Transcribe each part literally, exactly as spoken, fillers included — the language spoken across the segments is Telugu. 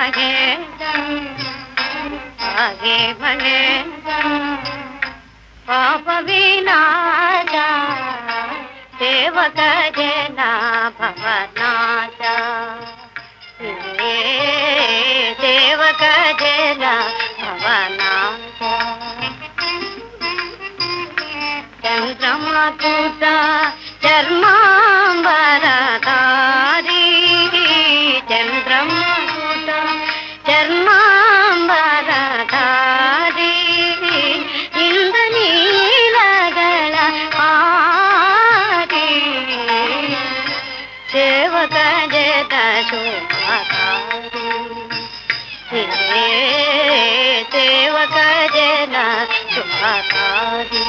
మహేశం ఆగే మహేశం పాప వినాశ సేవక జన భవనాశ సేవక జన భవనాశ చంద్రమకూట చర్మాంబరధారి చంద్రమకూట చర్మాంబరధారి ఇంద్రనీలగల ఆరి సేవక జత శోభాకారి సేవక జన శుభాకారి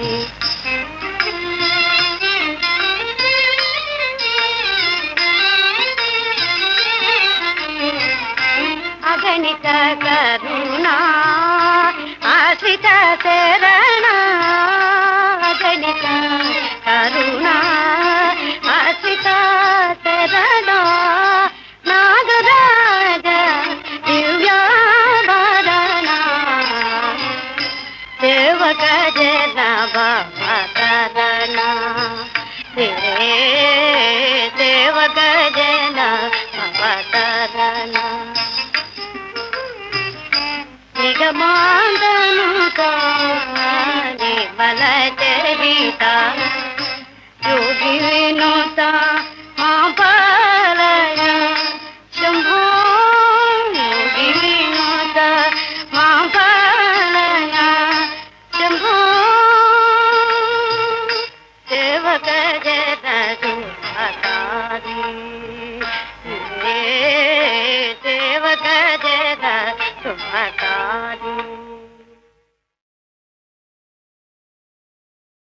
అగణిత కరుణా ఆశ్రిత శరణ అగణిత కరుణా ఆశ్రిత శరణ నాగరాజ దివ్యాభరణ సేవక జన భవతరణ సేవక జన భవతరణ నిగమాంధనుత నిర్మల చరిత యోగి వినుత మాపలయ శంభో యోగి వినుత మాపలయ శంభో సేవక జన శుభాకారి సేవక జన శుభాకారి